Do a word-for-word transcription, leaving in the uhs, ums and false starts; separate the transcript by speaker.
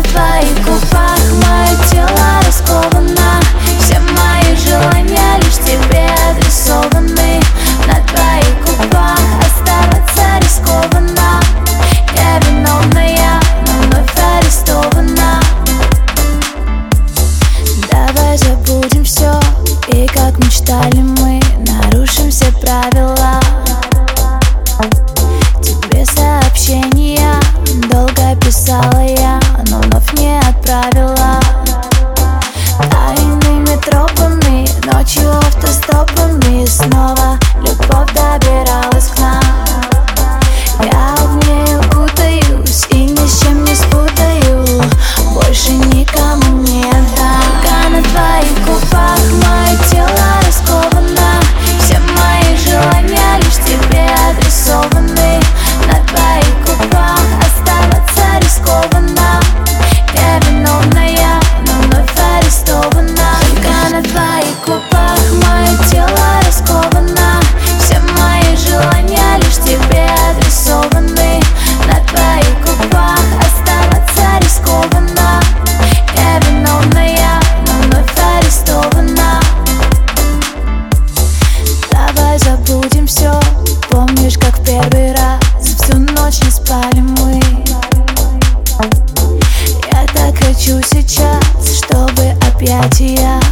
Speaker 1: твоих губах мое тело расковано, все мои желания лишь тебе адресованы. На твоих губах оставаться рискованно. Я виновная, но вновь арестована. Давай забудем все, и как мечтали мы, нарушим все правила. Тебе сообщения долго писала я, но вновь не отправила. Тайными тропами, ночью автостопами снова любовь добиралась к нам. Я в ней укутаюсь и ни с чем не спутаю, больше никому не отдам. Пока на твоих губах мое тело расковано, все мои желания лишь тебе адресованы. На твоих губах оставаться рискованно. Я виновная, но вновь арестована. Только на твоих губах мое тело расковано, все мои желания лишь тебе адресованы. На твоих губах оставаться рискованно. Я виновная, но вновь арестована. Давай забудем все, помнишь, как в первый раз всю ночь не спали мы. Я так хочу сейчас, чтобы объятия